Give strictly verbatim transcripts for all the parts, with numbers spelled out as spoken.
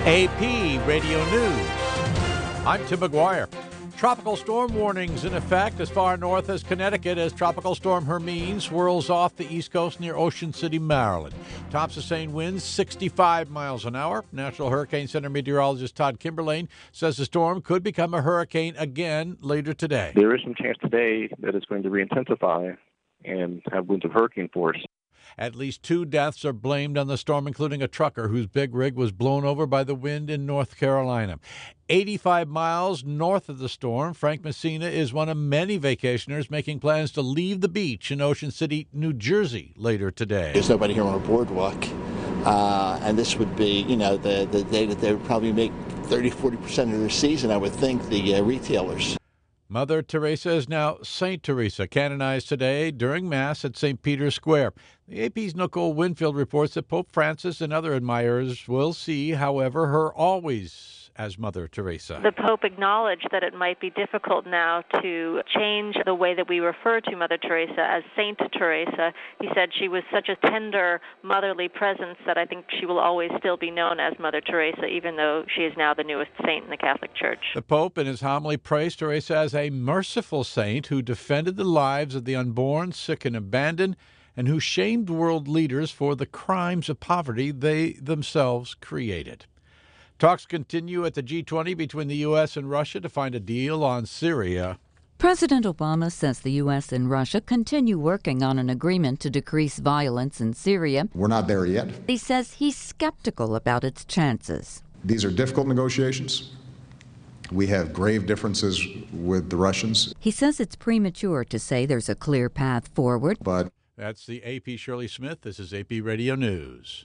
A P Radio News. I'm Tim McGuire. Tropical storm warnings in effect as far north as Connecticut as Tropical Storm Hermine swirls off the east coast near Ocean City, Maryland. Top sustained winds sixty-five miles an hour. National Hurricane Center meteorologist Todd Kimberlane says the storm could become a hurricane again later today. There is some chance today that it's going to re-intensify and have winds of hurricane force. At least two deaths are blamed on the storm, including a trucker whose big rig was blown over by the wind in North Carolina. eighty-five miles north of the storm, Frank Messina is one of many vacationers making plans to leave the beach in Ocean City, New Jersey later today. There's nobody here on a boardwalk, uh, and this would be, you know, the, the day that they would probably make thirty, forty percent of their season, I would think, the uh, retailers. Mother Teresa is now Saint Teresa, canonized today during Mass at Saint Peter's Square. The A P's Nicole Winfield reports that Pope Francis and other admirers will see, however, her always as Mother Teresa. The Pope acknowledged that it might be difficult now to change the way that we refer to Mother Teresa as Saint Teresa. He said she was such a tender, motherly presence that I think she will always still be known as Mother Teresa, even though she is now the newest saint in the Catholic Church. The Pope, in his homily, praised Teresa as a merciful saint who defended the lives of the unborn, sick, and abandoned, and who shamed world leaders for the crimes of poverty they themselves created. Talks continue at the G twenty between the U S and Russia to find a deal on Syria. President Obama says the U S and Russia continue working on an agreement to decrease violence in Syria. We're not there yet. He says he's skeptical about its chances. These are difficult negotiations. We have grave differences with the Russians. He says it's premature to say there's a clear path forward. But that's the A P Shirley Smith. This is A P Radio News.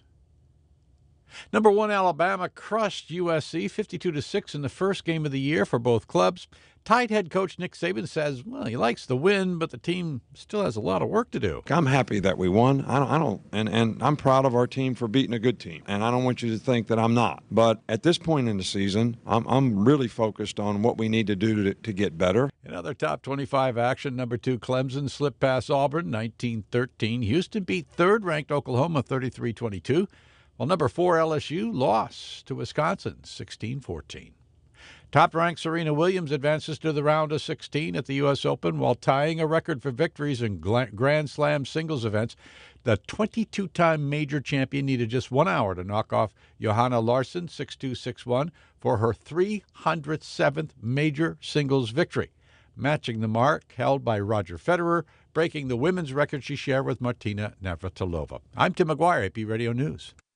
Number one, Alabama crushed U S C fifty-two to six in the first game of the year for both clubs. Tide head coach Nick Saban says, well, he likes the win, but the team still has a lot of work to do. I'm happy that we won. I don't, I don't, and, and I'm proud of our team for beating a good team. And I don't want you to think that I'm not. But at this point in the season, I'm, I'm really focused on what we need to do to, to get better. In other top twenty-five action, number two, Clemson slipped past Auburn nineteen thirteen. Houston beat third-ranked Oklahoma thirty-three twenty-two. While number four, L S U, lost to Wisconsin sixteen fourteen. Top-ranked Serena Williams advances to the round of sixteen at the U S Open while tying a record for victories in Grand Slam singles events. The twenty-two-time major champion needed just one hour to knock off Johanna Larsson six two, six one for her three hundred seventh major singles victory, matching the mark held by Roger Federer, breaking the women's record she shared with Martina Navratilova. I'm Tim McGuire, A P Radio News.